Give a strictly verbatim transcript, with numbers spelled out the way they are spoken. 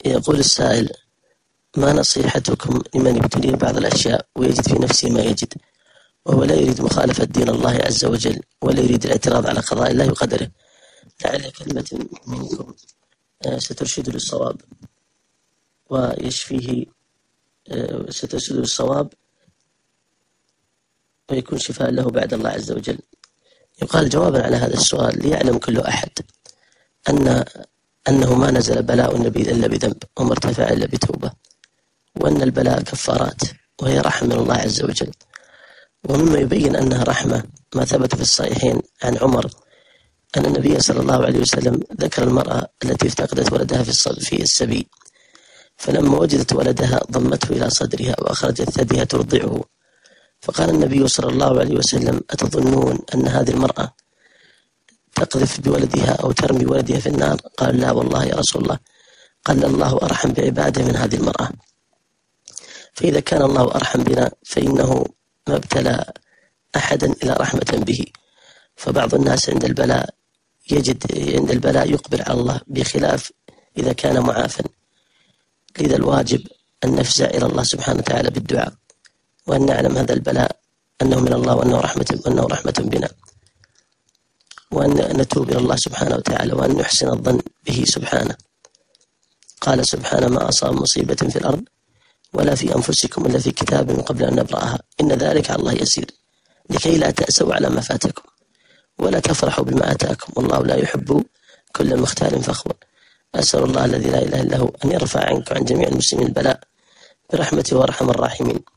يقول السائل: ما نصيحتكم لمن يبتلي بعض الأشياء ويجد في نفسه ما يجد، وهو لا يريد مخالفة دين الله عز وجل ولا يريد الاعتراض على قضاء الله وقدره، لعل كلمة منكم سترشد للصواب ويشفيه، سترشد للصواب ويكون شفاء له بعد الله عز وجل. يقال جوابا على هذا السؤال: ليعلم كل أحد أن أنه ما نزل بلاء إلا بذنب وما ارتفع إلا بتوبة، وأن البلاء كفارات وهي رحمة من الله عز وجل. ومما يبين أنها رحمة ما ثبت في الصحيحين عن عمر أن النبي صلى الله عليه وسلم ذكر المرأة التي افتقدت ولدها في السبي، فلما وجدت ولدها ضمته إلى صدرها وأخرجت ثديها ترضعه، فقال النبي صلى الله عليه وسلم: أتظنون أن هذه المرأة تقذف بولدها أو ترمي ولدها في النار؟ قال: لا والله يا رسول الله. قال: الله أرحم بعباده من هذه المرأة. فإذا كان الله أرحم بنا فإنه ما ابتلى أحدا إلى رحمة به. فبعض الناس عند البلاء يجد عند البلاء يقبل على الله بخلاف إذا كان معافا. لذا الواجب أن نفزع إلى الله سبحانه وتعالى بالدعاء، وأن نعلم هذا البلاء أنه من الله وأنه رحمة وأنه رحمة بنا، وأن نتوب إلى الله سبحانه وتعالى وأن نحسن الظن به سبحانه. قال سبحانه: ما أصاب مصيبة في الأرض ولا في أنفسكم إلا في كتاب من قبل أن نبرأها إن ذلك على الله يسير، لكي لا تأسوا على ما فاتكم ولا تفرحوا بما آتاكم والله لا يحب كل مختال فخور. أسأل الله الذي لا إله إلا هو أن يرفع عنك وعن جميع المسلمين البلاء برحمته وارحم الراحمين.